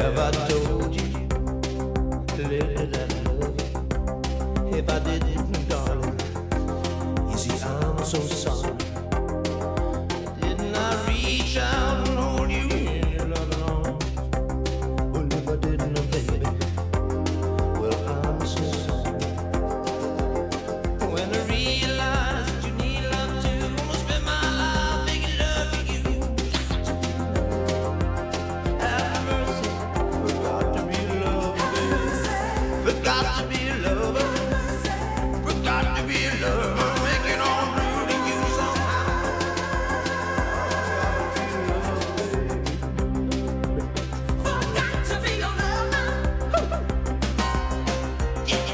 Have I told you, lately that I love you? If I didn't, darling, you see I'm so sorry. Didn't I reach out and hold you in your loving arms? Well, if I didn't, baby, well, I'm so sorry. When I realize that you need love too, I'm gonna spend my life making love to you. Have mercy, forgot to be a lover, baby. Forgot to be a lover. Forgot to be a lover. Making on through to you somehow. Forgot to be a lover. Yeah.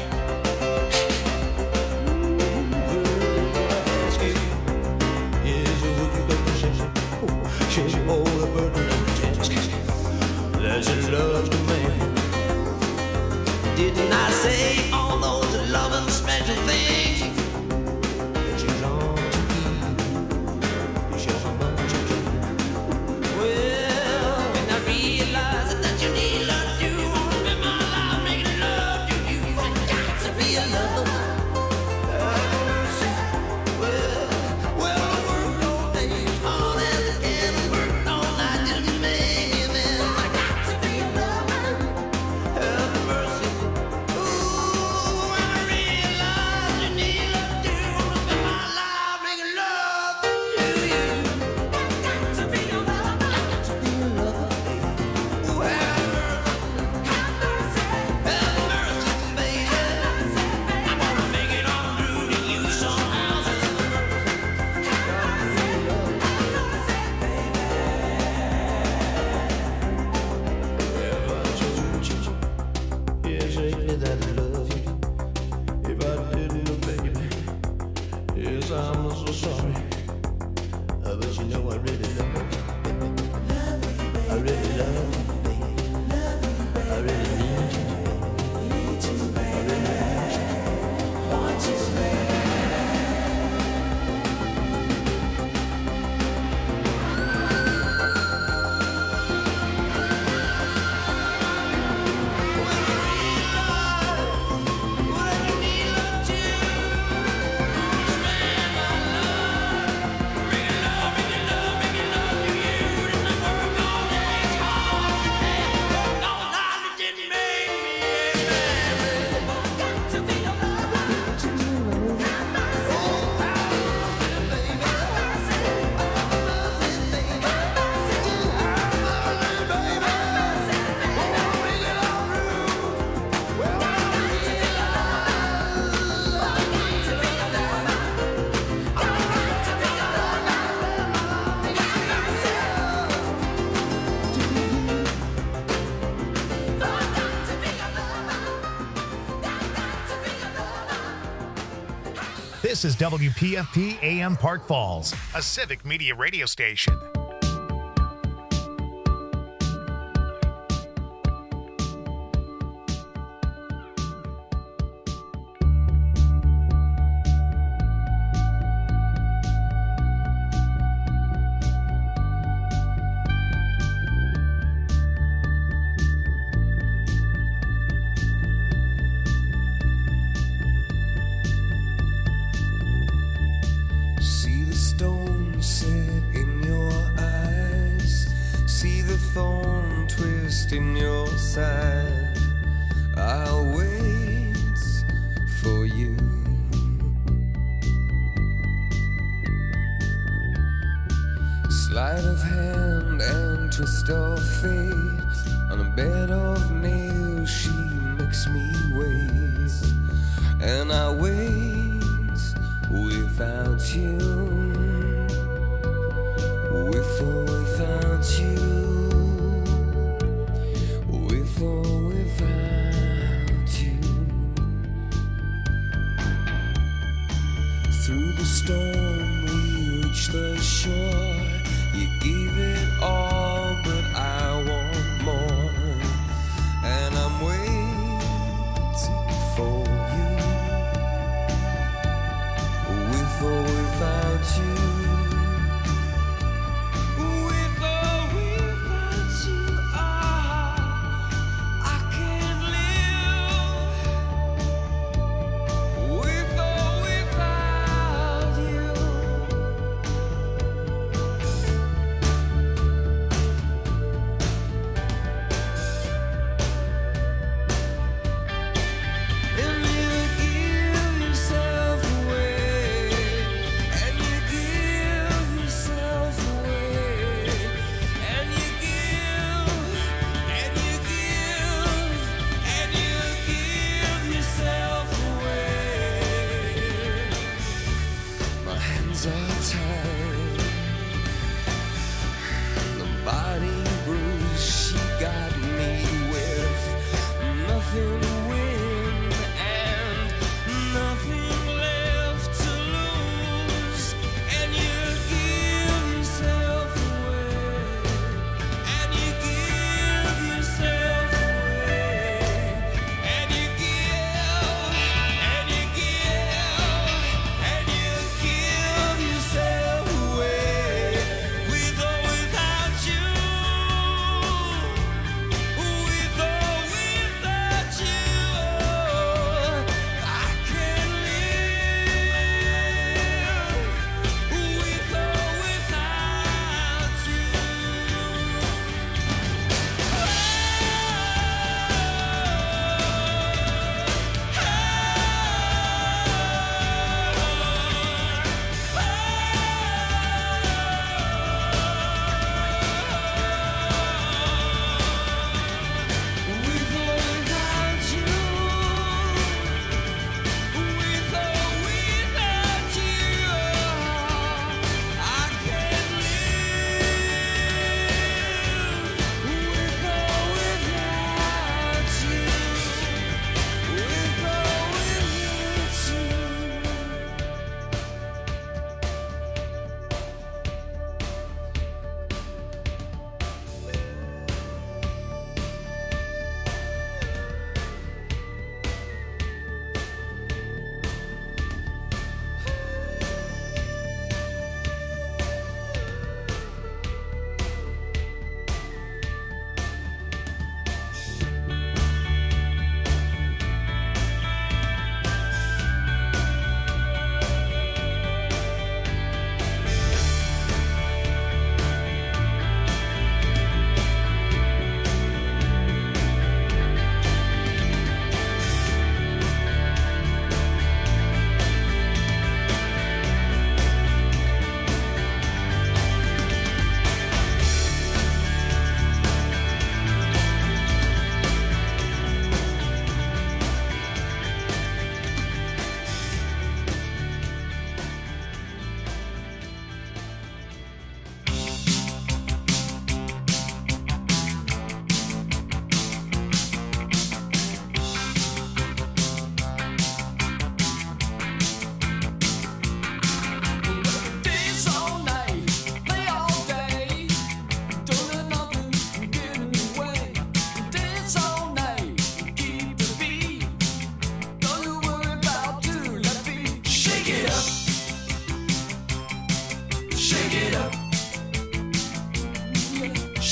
Ask you, is it what you got to say? Shake all the burden of the task. There's a love to man. Didn't I say all those loving special things that you long to keep? You show how much you care. Well, when I realize that you need love too, I wanna spend my life making love to you. Got to be a lover. Well, I worked all day hard as I can, worked all night just to make you man. I got to be a lover. Have mercy. Ooh, when I realize you need love too, I wanna spend my life making love to you. Got to be a lover. Got to be a lover, baby. Ooh, have mercy. Have mercy, baby. I wanna make it all through to you somehow. Yes, lately that I love you. If I didn't, baby, yes, I'm so sorry. But you know I really love you. I really love you, baby. I really need you, baby. I really want you, baby. This is WPFP AM Park Falls, a civic media radio station. See the stone set in your eyes. See the thorn twist in your side. I'll wait for you. Sleight of hand and twist of fate. On a bed of nails she makes me wait. And I wait without you, with or without you, with or without you. Through the storm we reach the shore. You gave it all, but I want more. And I'm waiting for you, with or without you, with or without you.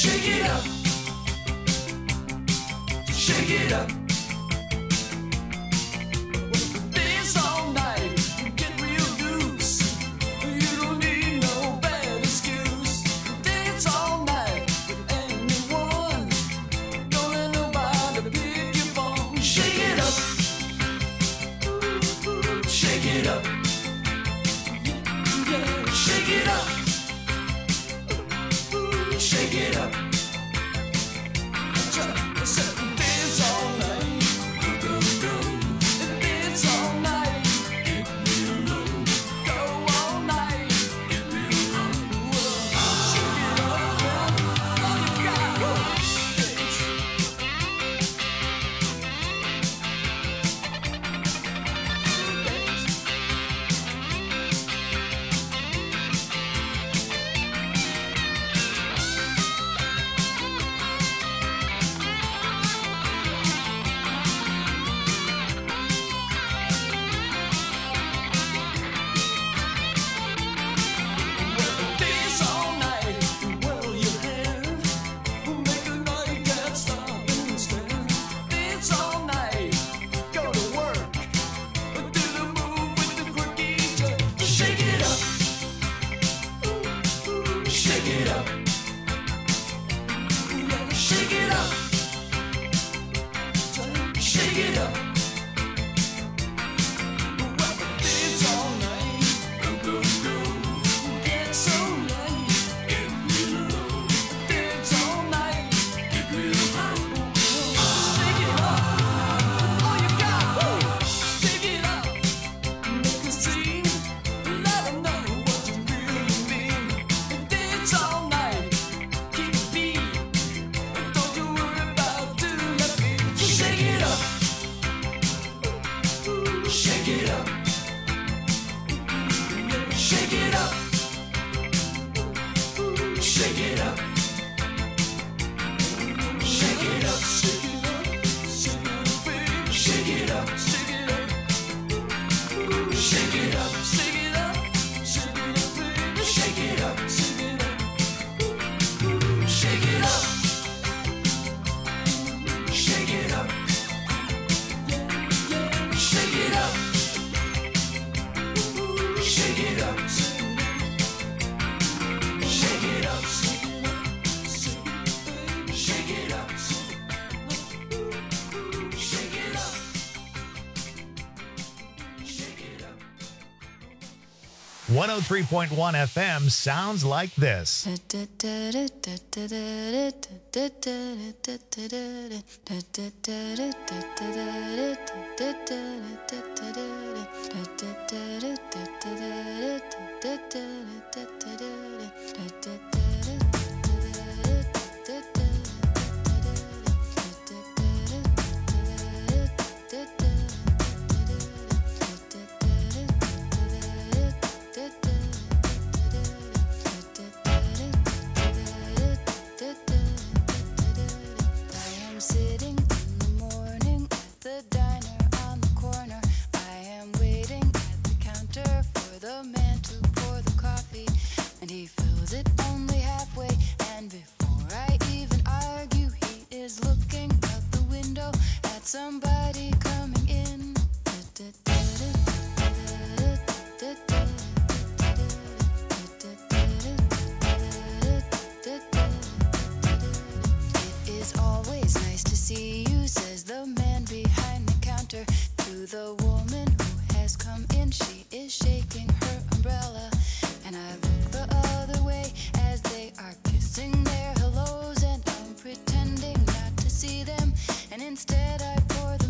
Shake it up. Shake it up. Dance all night, get real loose. You don't need no bad excuse. Dance all night with anyone. Don't let nobody pick your bone. Shake it up. Shake it up. Yeah, shake it up. Shake it up. Dance all night. Dance all night. Go all night. Shake it up, man. All you got. Dance. Dance all night, whirl your hair. Make a night can't stop and stare. Dance all night, go to work. Do the move with the quirky jerk. Shake it up. Shake it up. Shake it up. Shake it up. Dance all night. Dance all night. Dance all night. Shake it up. All you got. Shake it up. Make a scene. Let 'em know what you really mean. Dance all night. Keep the beat. Don't you worry about doing the beat. Shake it up. Shake it up. Shake it up. Shake it up. Shake it up. Shake it up. Shake it up. Shake it up. Shake it up. Shake it up, baby. Shake it up. Shake it up. Shake it up. Shake it up. Shake it up. Shake it up. Shake it up. Shake it up. Shake it up. Shake it up. 103.1 FM sounds like this. I am sitting in the morning at the diner on the corner. I am waiting at the counter for the man to pour the coffee, and he fills it only halfway. And before I even argue, he is looking out the window at somebody coming in. It is always nice to see you, says the man behind the counter to the woman who has come in. She is shaking her umbrella, and I look the other way as they are kissing their hellos, and I'm pretending not to see them, and instead I pour the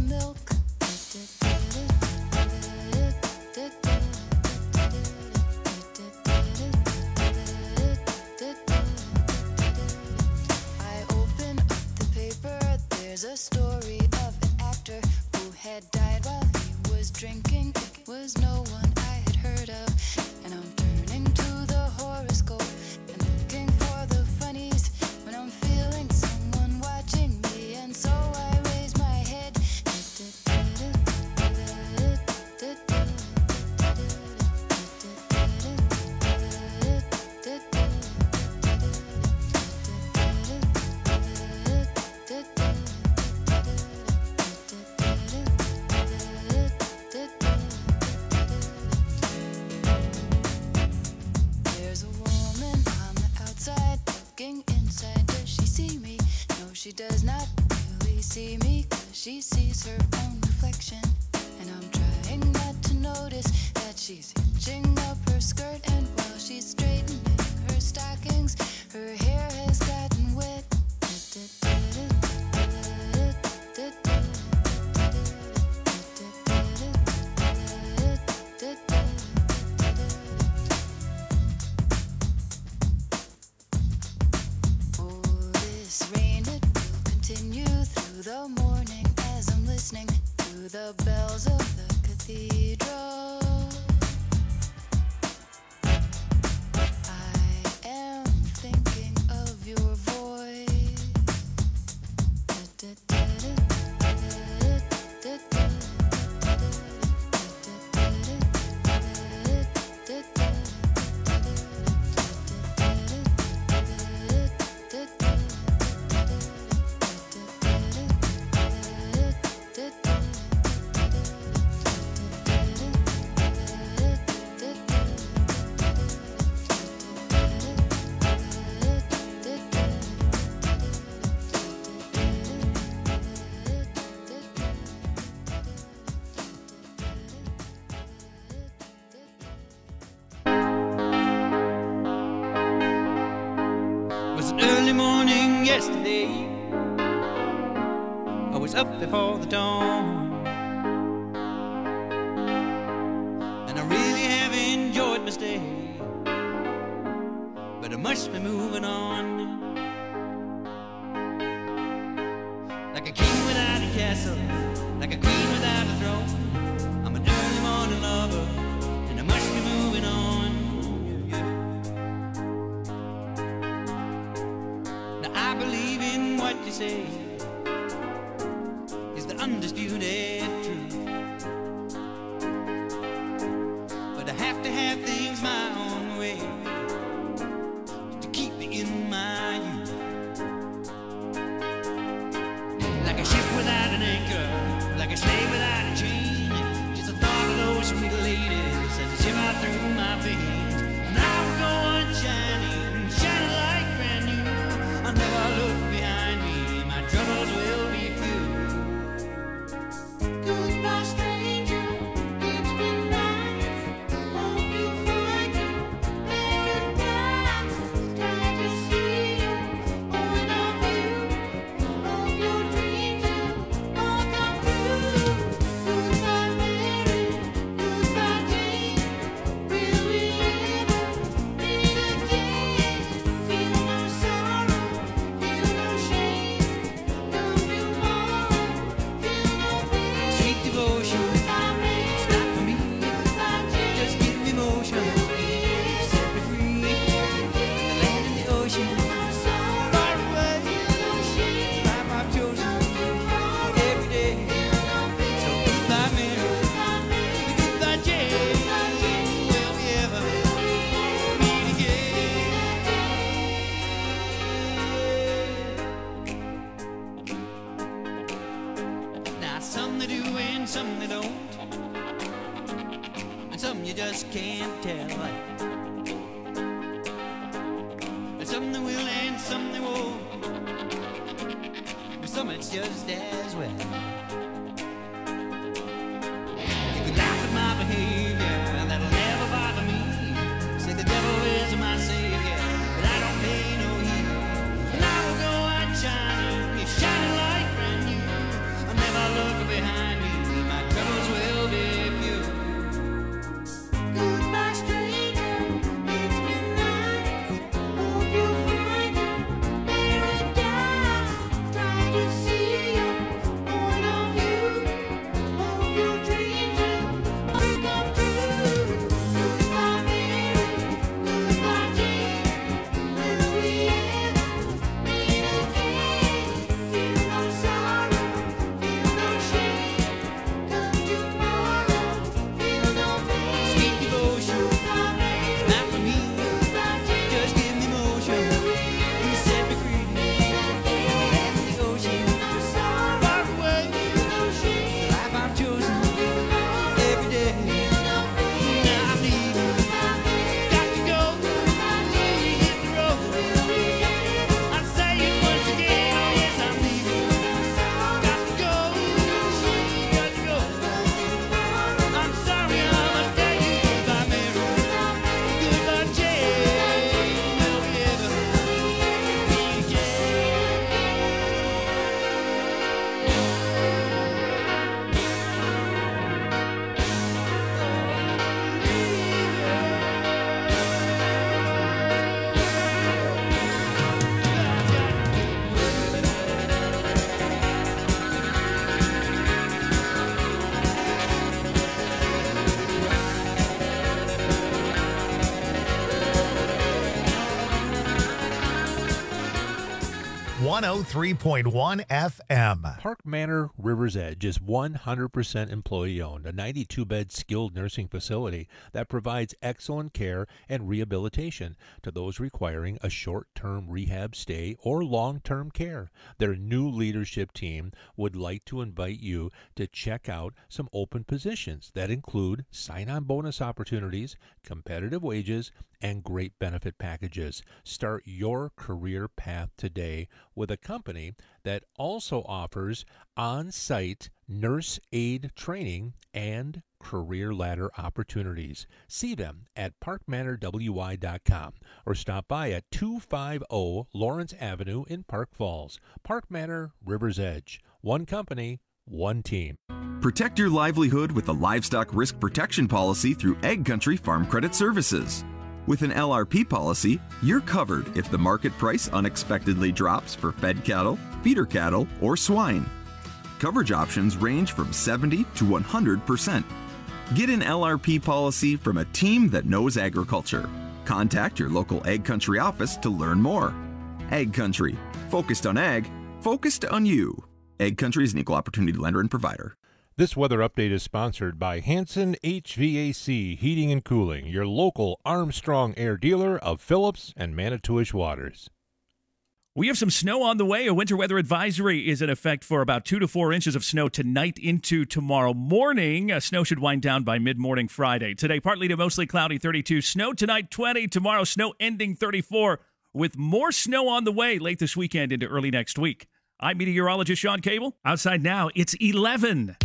looking inside. Does she see me? No, she does not really see me, 'cause she sees her own reflection. And I'm trying not to notice that she's hitching up her skirt, and while she's straightening her stockings, her hair has gotten wet. Oh, this rain, it will continue through the morning as I'm listening to the bells of the cathedral. I am thinking of your voice. It was an early morning yesterday. I was up before the dawn, and I really have enjoyed my stay, but I must be moving on. Like a king without a castle, like a queen without a throne, I'm an early morning lover, and I must be moving on. Now I believe in what you say is the undisputed truth, but I have to have things my own way to keep me in my youth. Like a ship without an anchor, like a slave without a chain, just the thought of those sweet ladies as they shiver through my veins. And I will go on shining, shining like brand new. I'll never look behind me, my troubles will be few. Goodbye, stranger. It's been nice. Hope you find your paradise. Try to see your point of view. Hope your dreams will all come true. Goodbye, Mary. Goodbye, Jane. Will we ever meet again? Feel no sorrow, feel no shame. Come tomorrow, feel no pain. Sweet devotion, Goodbye, Mary. it's not for me. Goodbye, Jane. Just give me motion, set me free. The land and the ocean, far away. Life I've chosen every day. So goodbye, Mary. Goodbye, Jane. Will we ever meet again? Now some they do and some they don't, and some you just can't tell. And some they will and some they won't, but some it's just as well. You can laugh at my behavior, that'll never bother me. Say the devil is my savior, but I don't pay no heed. And I will go on shining, it's shining like brand new. I'll never look behind me, my troubles will be few. Goodbye, stranger. It's been nice. Hope you find your paradise. Try to see your point of 103.1 FM. Park Manor River's Edge is 100% employee-owned, a 92-bed skilled nursing facility that provides excellent care and rehabilitation to those requiring a short-term rehab stay or long-term care. Their new leadership team would like to invite you to check out some open positions that include sign-on bonus opportunities, competitive wages, and great benefit packages. Start your career path today with a company that also offers on-site nurse aid training and career ladder opportunities. See them at parkmanorwy.com or stop by at 250 Lawrence Avenue in Park Falls. Park Manor River's Edge. One company, one team. Protect your livelihood with a livestock risk protection policy through Egg Country Farm Credit Services. With an LRP policy, you're covered if the market price unexpectedly drops for fed cattle, feeder cattle, or swine. Coverage options range from 70 to 100%. Get an LRP policy from a team that knows agriculture. Contact your local Egg Country office to learn more. Egg Country, focused on ag, focused on you. Egg Country is an equal opportunity lender and provider. This weather update is sponsored by Hanson HVAC Heating and Cooling, your local Armstrong Air dealer of Phillips and Manitowish Waters. We have some snow on the way. A winter weather advisory is in effect for about 2 to 4 inches of snow tonight into tomorrow morning. Snow should wind down by mid-morning Friday. Today, partly to mostly cloudy, 32. Snow tonight, 20. Tomorrow, snow ending 34, with more snow on the way late this weekend into early next week. I'm meteorologist Sean Cable. Outside now, it's 11.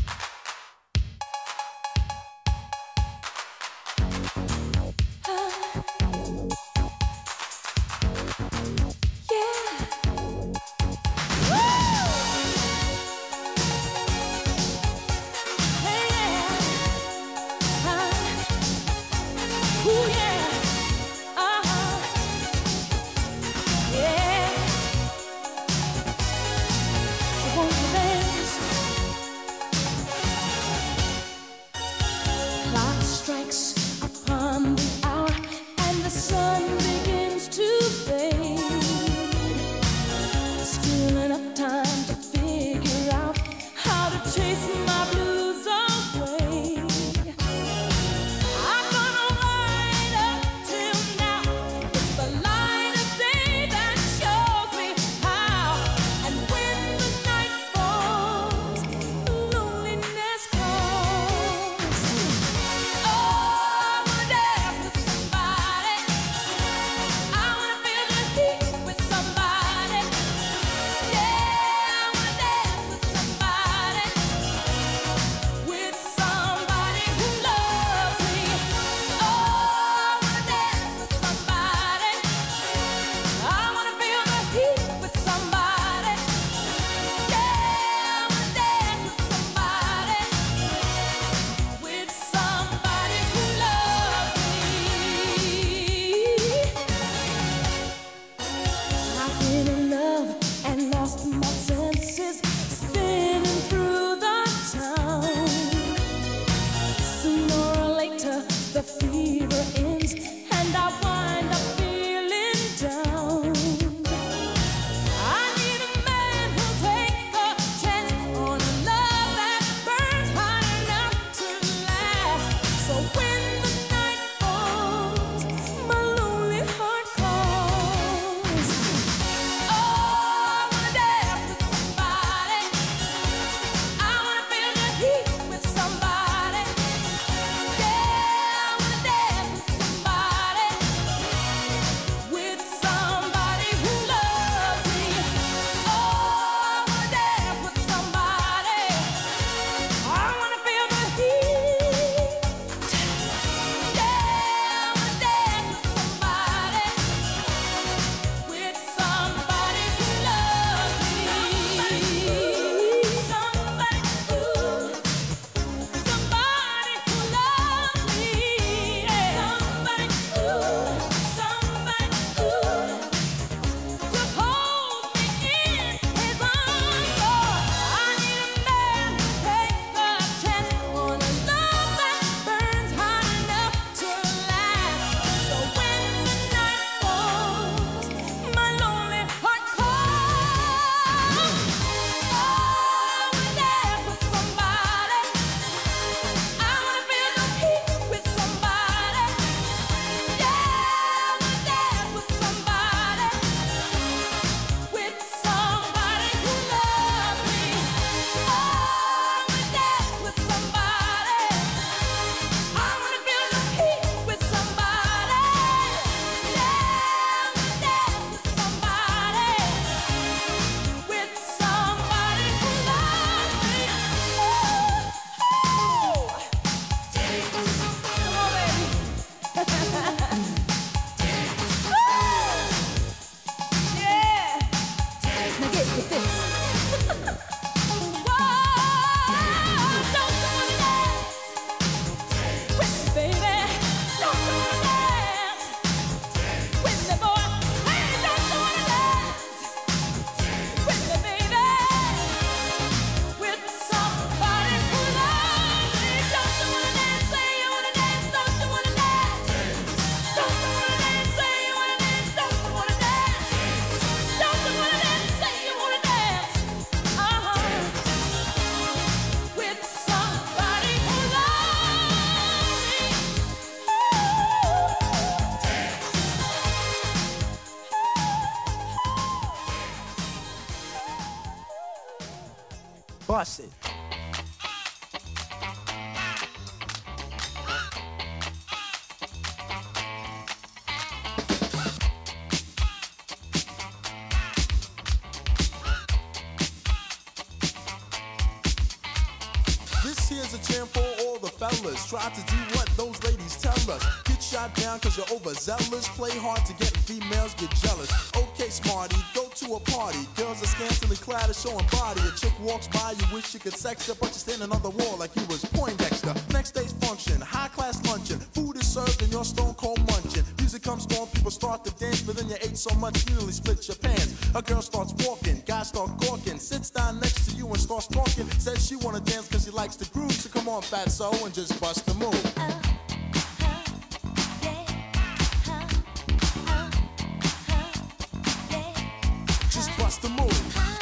at this. Bust it. This here's a jam for all the fellas. Try to do what those ladies tell us. Get shot down cause you're overzealous. Play hard to get females get jealous. Okay, smarty, go to a party. Girls are scantily clad and showing body. A chick walks by, you wish you could sex her, but you're standing on the wall like you was Poindexter. Next day's function, high class luncheon. Food is served and you're stone cold munching. Music comes on, people start to dance, but then you ate so much you nearly split your pants. A girl starts walking, guys start gawking, sits down next to you and starts talking. Says she wanna dance cause she likes the groove, so come on fatso and just bust the move. Just bust the move.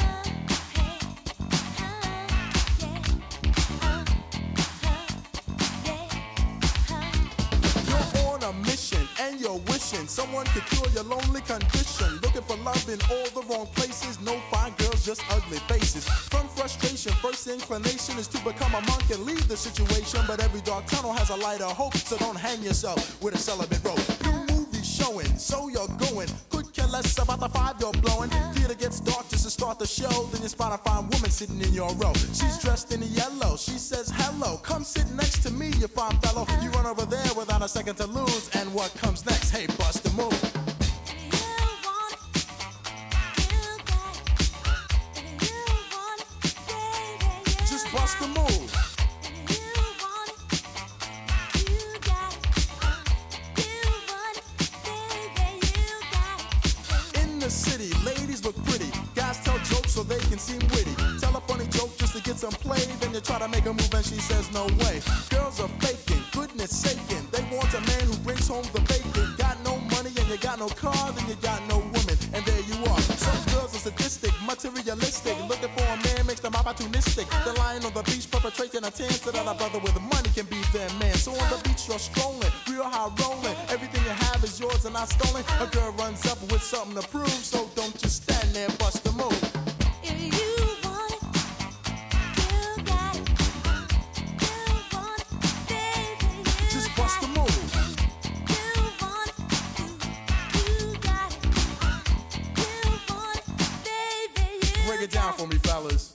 You're on a mission and you're wishing someone could cure your lonely condition. Looking for love in all the wrong places. No fine girls, just ugly faces. From frustration, first inclination is to become a monk and leave the situation. But every dark tunnel has a light of hope, so don't hang yourself with a celibate rope. New movie showing, so you're going. Could care less about the five you're blowing. Theater gets dark just to start the show. Then you spot a fine woman sitting in your row. She's dressed in yellow. She says hello. Come sit next to me, you fine fellow. You run over there without a second to lose. And what comes next? Hey, bust the move. Just bust the move. In the city, ladies look pretty. Guys tell jokes so they can seem witty. Tell a funny joke just to get some play. Then you try to make a move and she says no way. Girls are faking, goodness saking. They want a man who brings home the bacon. Got no money and you got no car, then you got no woman. And there you are. Some girls are sadistic, materialistic. Looking for a man makes them opportunistic. They're lying on the beach perpetrating a tan so that a brother with money can be their man. So on the beach you're strolling, real high rolling. Everything you have is yours and not stolen. A girl runs up with something to prove, so don't just stand there, bust the move. Just bust the move. Break it down for me, fellas.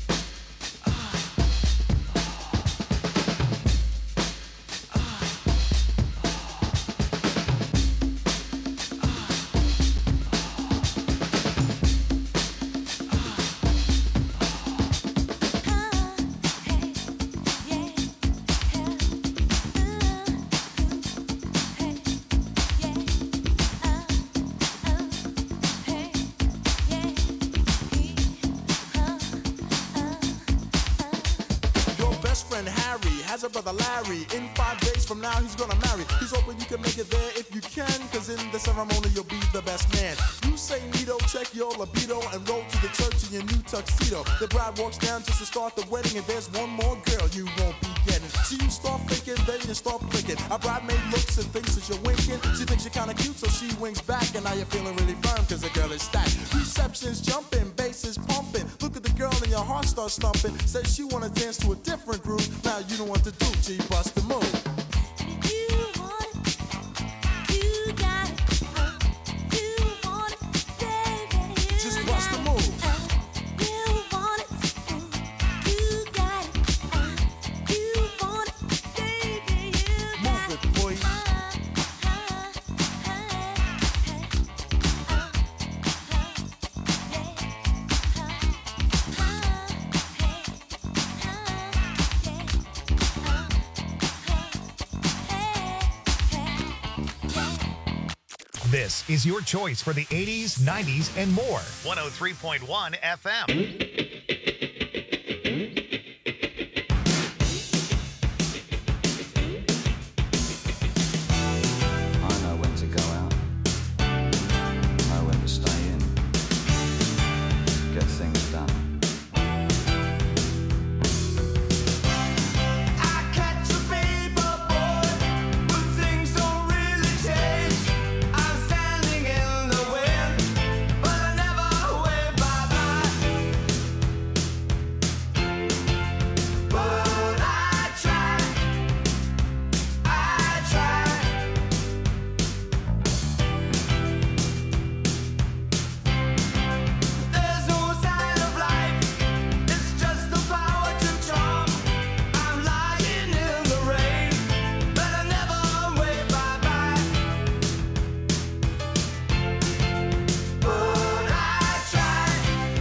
Has a brother Larry. In 5 days from now he's gonna marry. He's hoping you can make it there if you can, cause in the ceremony you'll be the best man. You say Nito, check your libido and roll to the church in your new tuxedo. The bride walks down just to start the wedding, and there's one more girl you won't be getting. So you start thinking, then you start blinking. A bridemaid looks and thinks that you're winking. She thinks you're kinda cute, so she winks back, and now you're feeling really firm cause the girl is stacked. Reception's jumping, bass is pumping. Look at the girl and your heart starts thumping. Says she wanna dance to a different groove. Now you know what to do, G, bust the move. Just bust the move. Move it, boy. This is your choice for the 80s, 90s, and more. 103.1 FM. I know when to go out, know when to stay in, get things done. I catch a paper boy, but things don't really change. I'm standing in the wind, but I never wave bye-bye. But I try. There's no sign of life, it's just the power to charm. I'm lying in the rain, but I never wave bye-bye. But I try.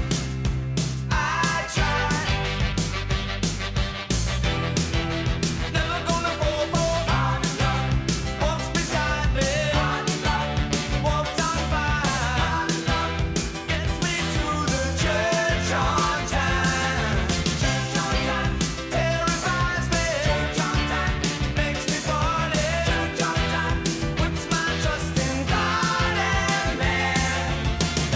Never gonna fall for walks beside me, walks on by, gets me to the church on time. Terrifies me, makes me party, puts my trust in God and man.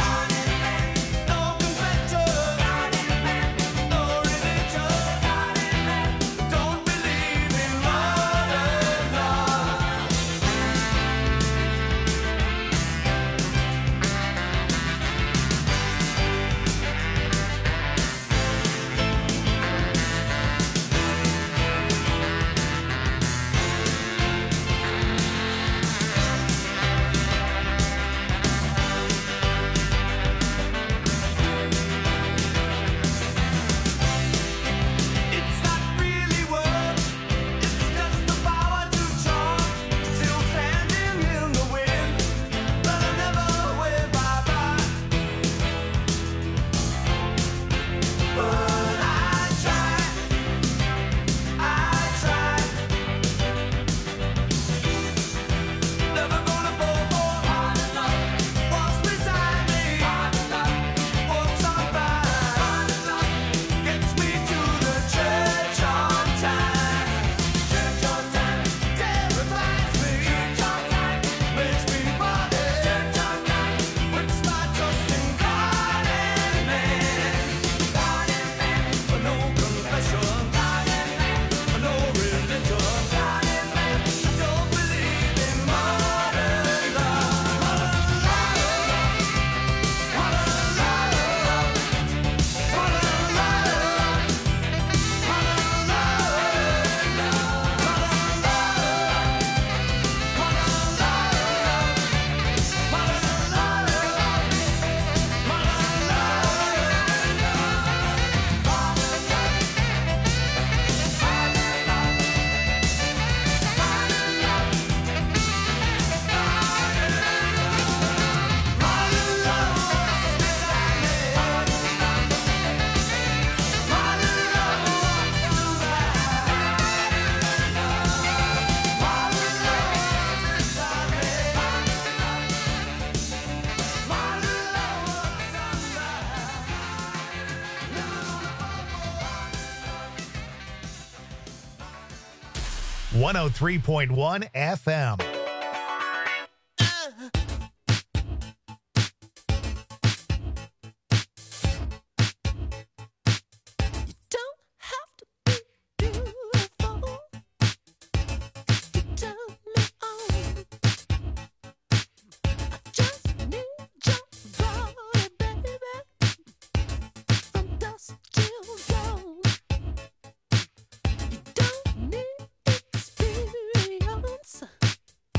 No confession, no religion, don't believe in modern love. It's not really work, it's just the power to charm. Still standing in the wind, but I never wave bye-bye. But I try. Never gonna fall for walks beside me, walks on by, gets me to the church on time. Terrifies me, makes me party, puts my trust in God and man. But no confession, no religion, don't believe in modern love. FM. 103.1 FM. Don't have to be beautiful to turn me on. I just need your body, baby, from dusk till dawn. You don't need experience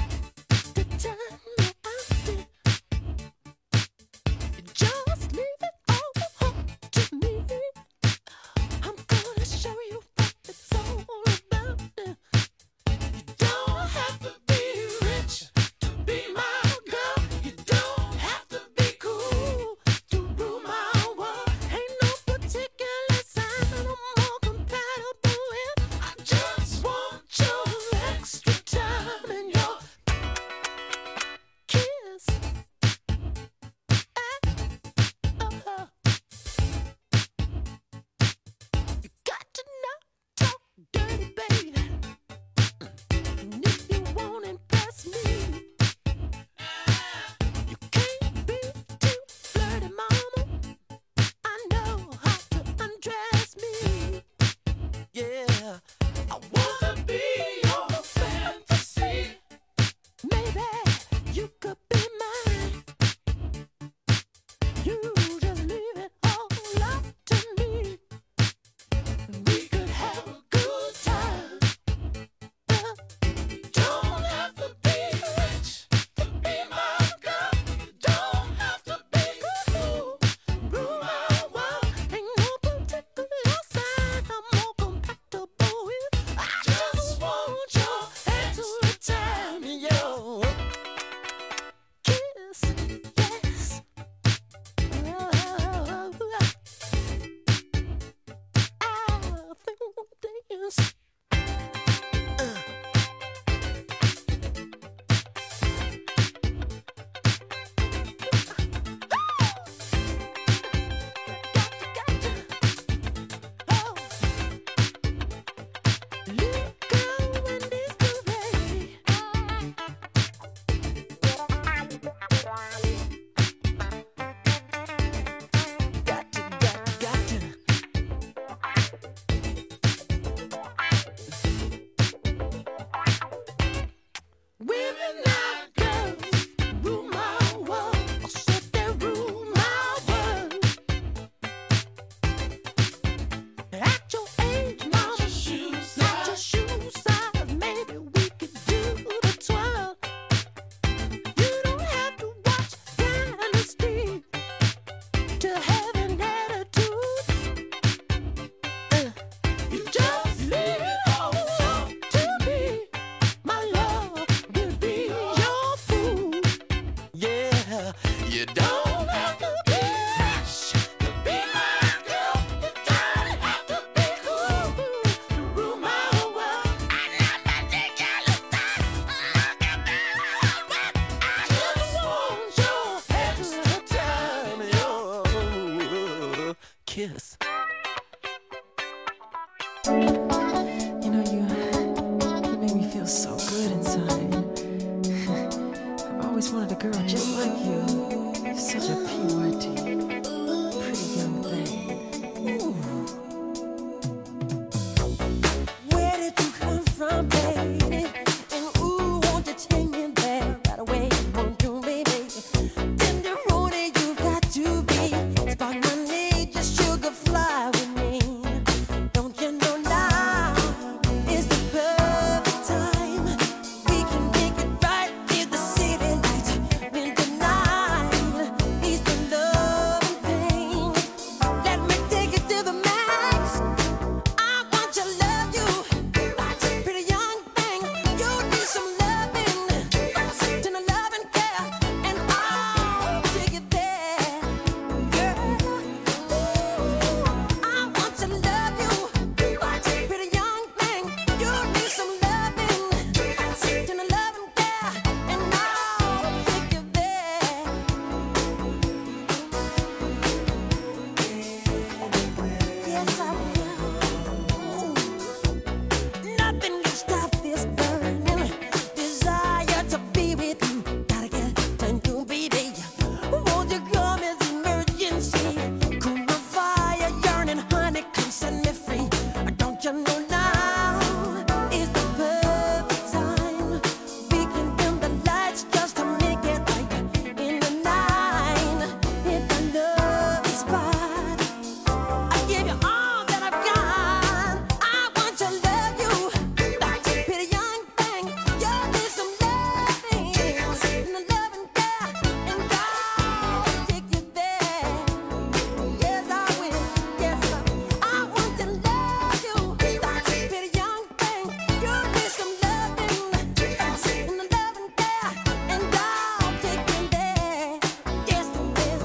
kiss. You know, you make me feel so good inside. I've always wanted a girl just like you. You're such a PYT, pretty young thing. Ooh. Where did you come from, baby? And ooh, won't you take me there right away? Won't you, baby? Then the road you've got to be. Spark my need, just sugar fly with me. Don't you know now is the perfect time? We can make it right in the city lights. When the night is the love and pain. Let me take it to the max. I want to love you, pretty young thing. You need some loving, to the love and care, and I'll take it there, girl. I want to love you, pretty young thing. You need some loving, to the love and care, and I'll take you there. Yes, I will. Nothing can stop this burning desire to be with you. Gotta get to you, baby. Won't you come as emergency? Cool my fire, yearning, honey, come set me free. Don't you know now is the perfect time? We can dim the lights just to make it right in the night. Hit the love spot. I give you all that I've got. I want to love you, pretty young thing. You need some loving, and the love and care, and I'll take you there. Yes, I will. Yes, I want to love you, pretty young thing. You need some loving, and the love and care, and I'll take you there. Yes, I will.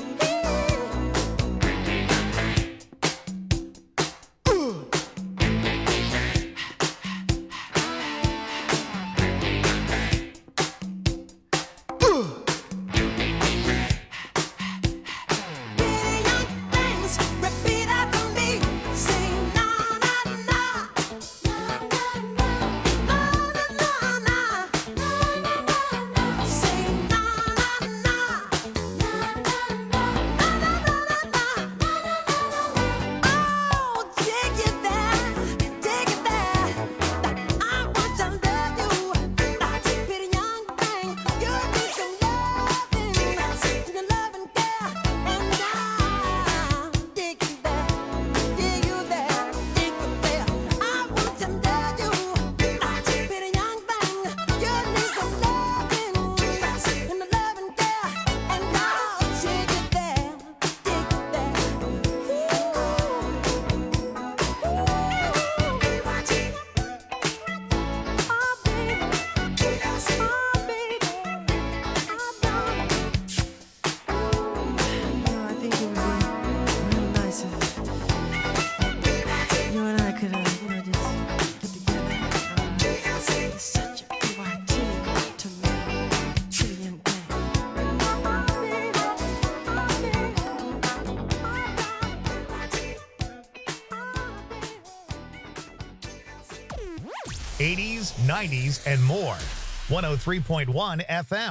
Pretty young things, repeat after me. Say na na na, na na na, na na na, na na na. Say na na na, na na na, na na na, na na na. Oh, take it there, take it there. I want to love you, pretty young thing. You need some loving, to the love and care, and I'll take you there, take you there, take you there. I want to love you, pretty young thing. You need some loving, and the love and care, and I'll take you there, take you there. I think it would be real nice if you and I could, just get together. It's such a PYT to me, pretty young thing. 80s, 90s, and more. 103.1 FM.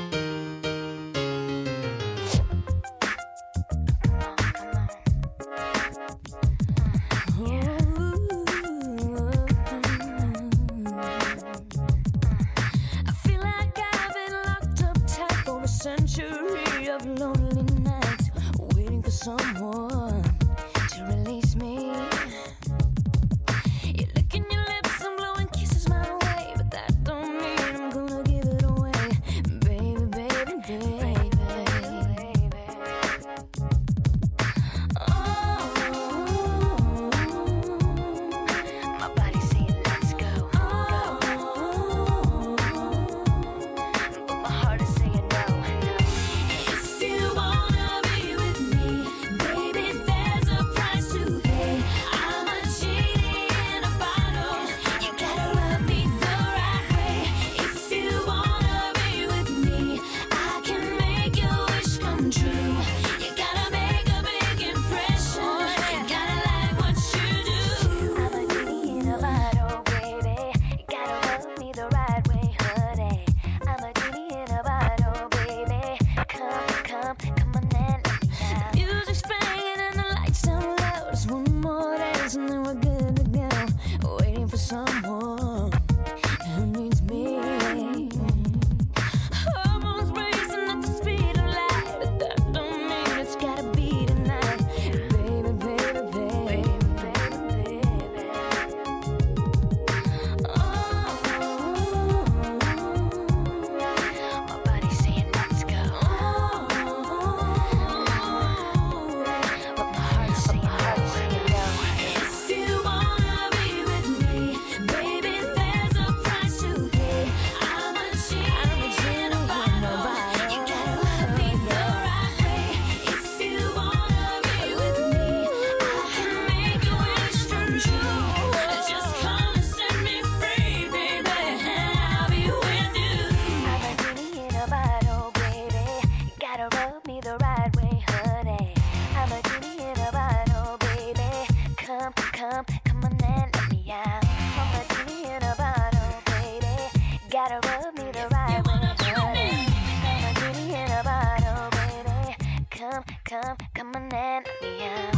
I feel like I've been locked up tight for a century of lonely nights, waiting for someone to release me. You're licking your lips and blowing kisses my way, but that don't mean I'm gonna give it away. Baby, baby, come on and let me out. I'm a genie in a bottle, baby. Gotta rub me the right way. I'm a genie in a bottle, baby. Come on and let me out.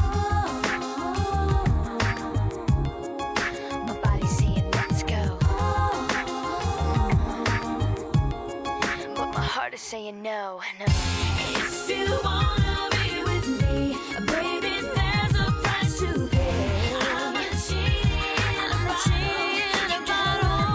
My body's saying let's go, but my heart is saying no. If you wanna be with me, baby, there's a price to pay. I'm a genie in a bottle.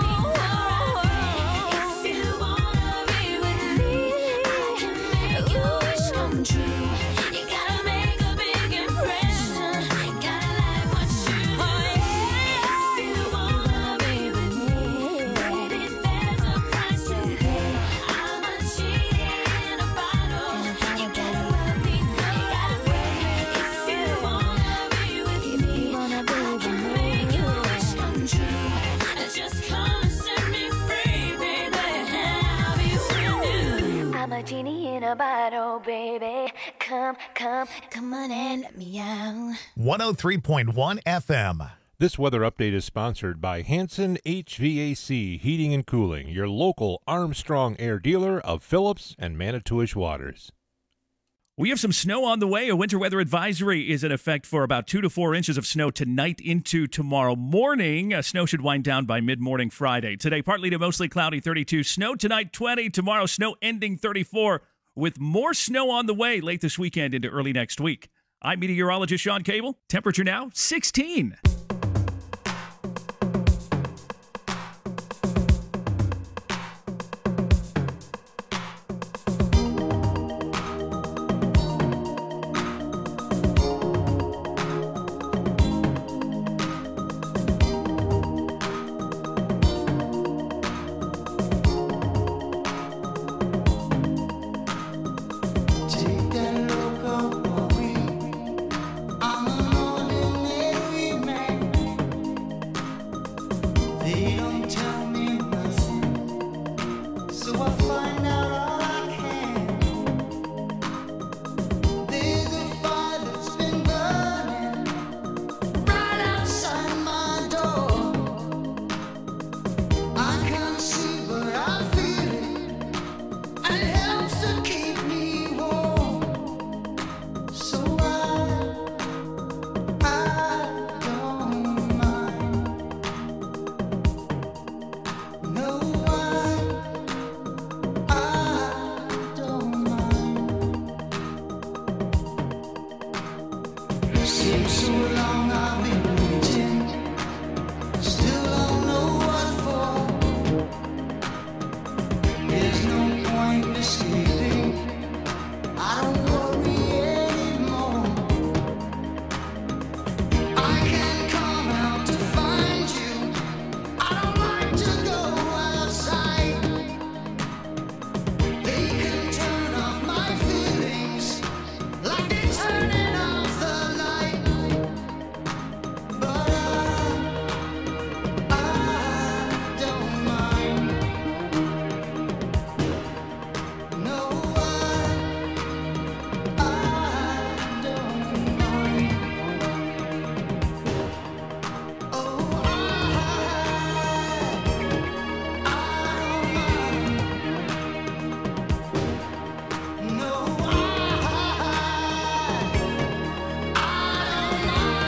If you wanna be with me, I can make your wish come true. You gotta make a big impression. Gotta like what you do. If you wanna be with me, baby, there's a price to pay. I'm a genie in a bottle. You gotta love me, no way. If you wanna be with me, I can make your wish come true. Just come and set me free, baby. I'll be with you. I'm a genie in a bottle, baby. Come on and let me out. 103.1 FM. This weather update is sponsored by Hanson HVAC Heating and Cooling, your local Armstrong Air dealer of Phillips and Manitowish Waters. We have some snow on the way. A winter weather advisory is in effect for about 2 to 4 inches of snow tonight into tomorrow morning. Snow should wind down by mid-morning Friday. Today, partly to mostly cloudy, 32. Snow tonight, 20. Tomorrow, snow ending 34, with more snow on the way late this weekend into early next week. I'm meteorologist Sean Cable. Temperature now, 16. Take that look away. I'm an ordinary man. They don't tell me nothing, so I find out all I can. There's a fire that's been burning right outside my door. I can't see, but I feel it. And it helps to keep me warm. So I don't mind. No, I don't mind. Seems so long I've been waiting. Still don't know what for. There's no point escaping. I don't worry anymore. I can come out to find you. I don't like to go outside. They can turn off my feelings like they're turning off the light. But I don't mind. No, I don't mind. Oh, I don't mind. No, I don't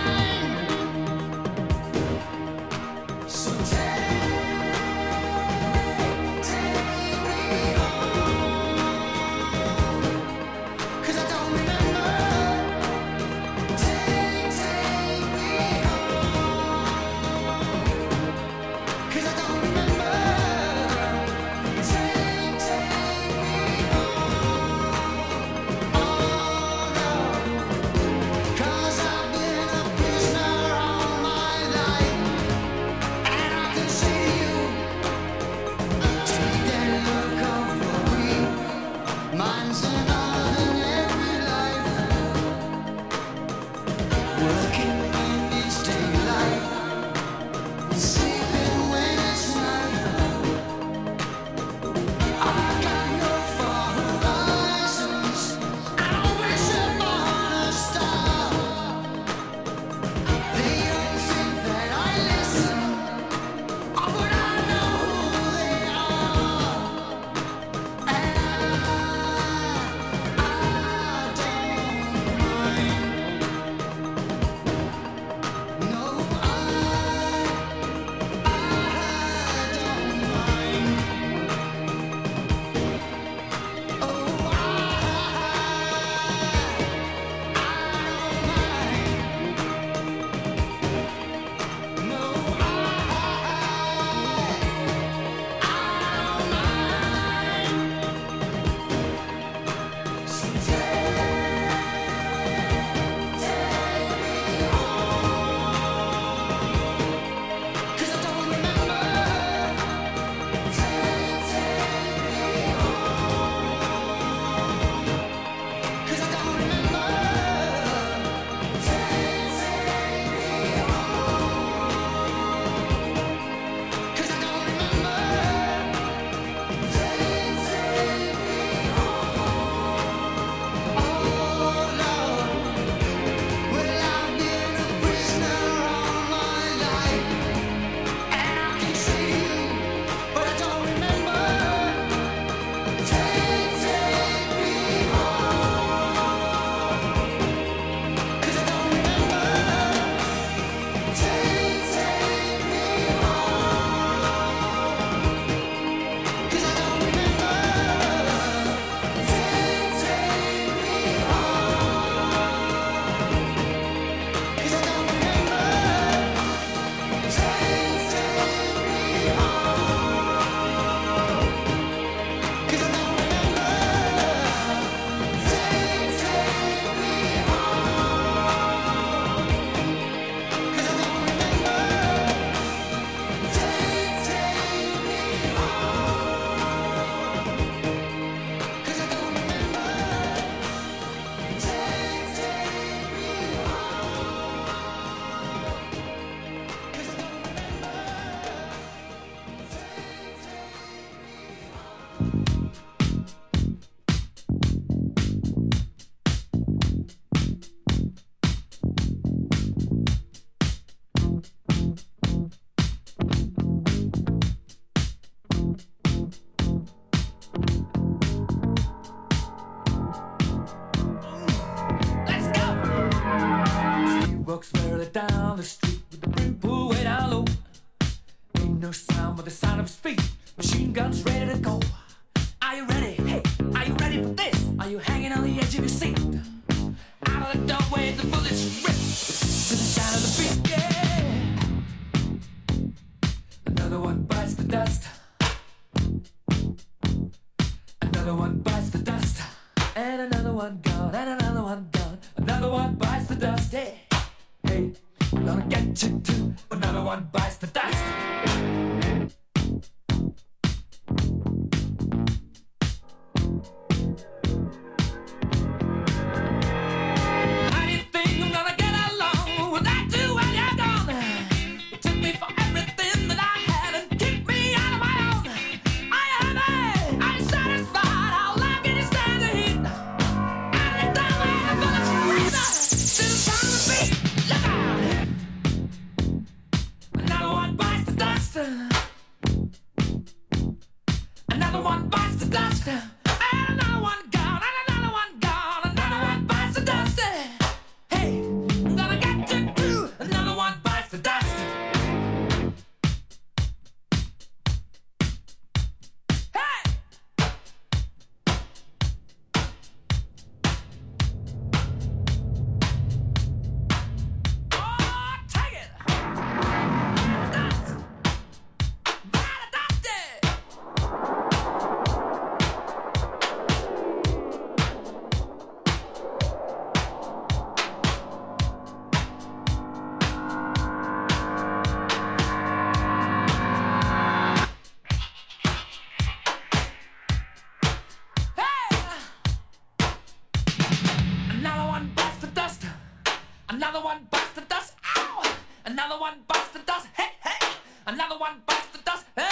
mind. So take me home, 'cause I don't remember. Take me home, 'cause I don't remember. Take me home, oh no, 'cause I've been a prisoner all my life, and I can see you. Take that look off of me. Mine's an ordinary life. Working when it's daylight, sleeping when it's night. I've got no far horizons. I don't wish upon a star. They don't don't wait, the bullets rip to the sound of the beat, yeah. Another one bites the dust. Another one bites the dust. And another one gone, and another one gone. Another one bites the dust, hey. Hey, I'm gonna get you too. Another one bites the dust. How do you think I'm gonna get along without you when you're gone? You took me for everything that I had and kicked me out of my own. Are you happy? Are you satisfied? How long can you stand the heat? Are you done with the bullets breather? To the sound of the beat, look out! Another one bites the dust. Another one bites the dust. And another one gone, and another one gone. Another one bites the dust. Hey, I'm gonna get you too. Another one bites the dust. Hey! Oh, take it! Dust! Bite the dust! Another one bites the dust. Another one bites the dust. Ow! Another one bites the dust. Hey, hey! Another one bites the dust. Hey!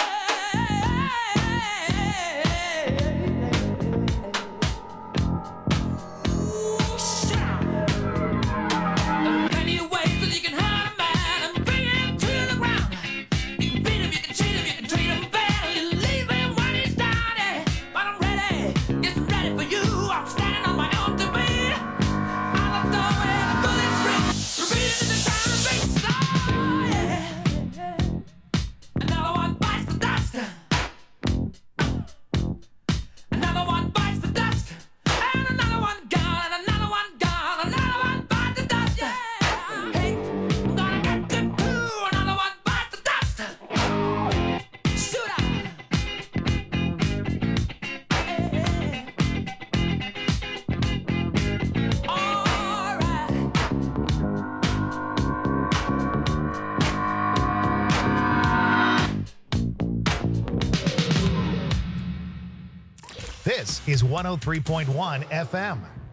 Ooh, shut up. There are plenty of ways that you can hurt a man and bring him to the ground. You can beat him, you can cheat him, you can treat him bad. You leave him when he's down. But I'm ready, yes, I'm ready for you. I'm standing on my own to beat. I'm a dog where the bullets ring. Repeating in the sound of bass. Oh, yeah. Another one bites the dust. Another one bites the dust. And another one gone, and another one gone. Another one bites the dust, yeah. Hey, I'm gonna get you too. Another one bites the dust. Shoot up. All right. This is 103.1 FM.